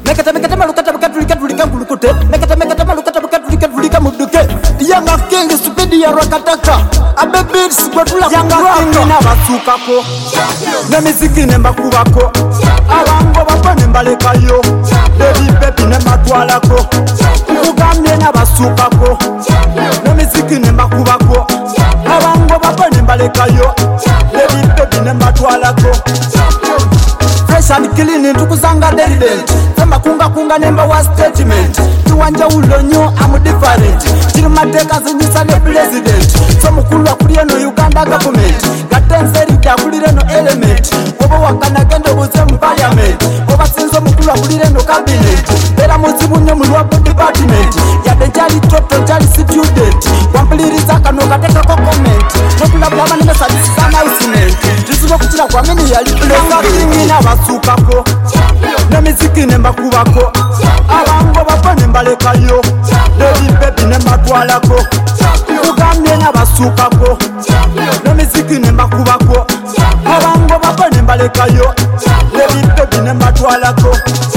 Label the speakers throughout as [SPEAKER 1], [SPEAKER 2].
[SPEAKER 1] mekete malukata bulika bulukute mekete malukata bulika muduke yanga king speed ya rakataka abebits kwatula yanga king na basukako na miziki nemba kubako abango bapane mbalekayo baby nemba twalako kugamye na basukako na miziki nemba kubako abango bapane mbalekayo baby nemba twalako fresh and clean tukuzanga deliberate sema kunga nemba wa statement tuwanja ulonyo am different chirimateka zinyisa ne president so mukulu akuliye no Uganda government gatenseri takulire no element obo wakana gendo buze mu parliament oba sinzo mukulu akuliye no cabinet era muzibunye mu lwa department ya denjali toto jali student kwampliriza kano kateka ko comment nokula baba ne service sana usine tuzibo kuchira kwa mini yali play na basukako na miziki nemba kubako abango bapane mbalekayo baby nemba twalako kugamye na basukako na miziki nemba kubako abango bapane mbalekayo baby nemba twalako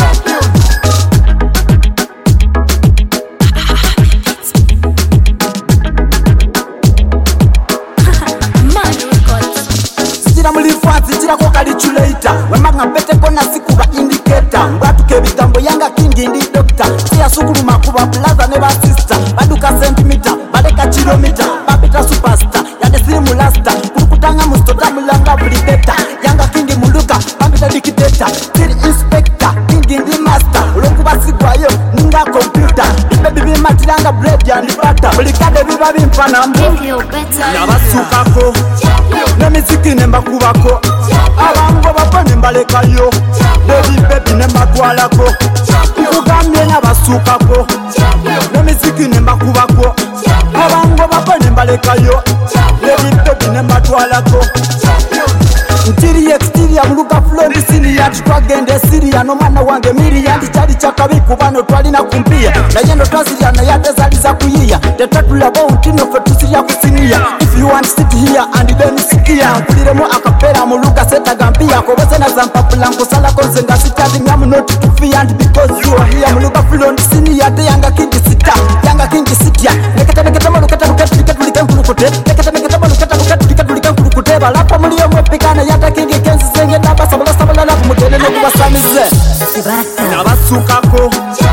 [SPEAKER 1] Zira ko calculator wemanga pete kona sikuba indicator ngatuke bitambo yanga kingi ndi doctor sia sukulu makuba plaza ne ba sister baduka centimeter baleka kilometer babita superstar yade simu lasta kukutanga mustota mulanga bulideta yanga kingi muluka babita dictator till inspector kingi ndi master ulongu basigwayo ninga computer baby matilanga bread and butter bulikade biba bimpana mbu nabasukako na miziki nemba kubako abango bapane mbalekayo baby nemba twalako kugamye na basukako na miziki nemba kubako abango bapane mbalekayo baby nemba twalako ntiri exterior muluka flow ndisiria twagende siria no mana wange miria ndichali chakabi kubano twalina kumpia na yendo twasiria na yadezaliza kuyiya tetatula bontino fetusiria kusinia if you want sit here and then sikia kuliremo akapera muluka seta gambia kobese na zampapula kusala konsenga sitadi ngamu not to fear and because you are here muluka flow ndisiria te yanga kingi sitia nekete malukata bulika kulukute nekete malukata bulika kulukute balapo muliyo mwepikana yata kingi kenzi senge naba sabala la kumutele no kubasamize nabasukako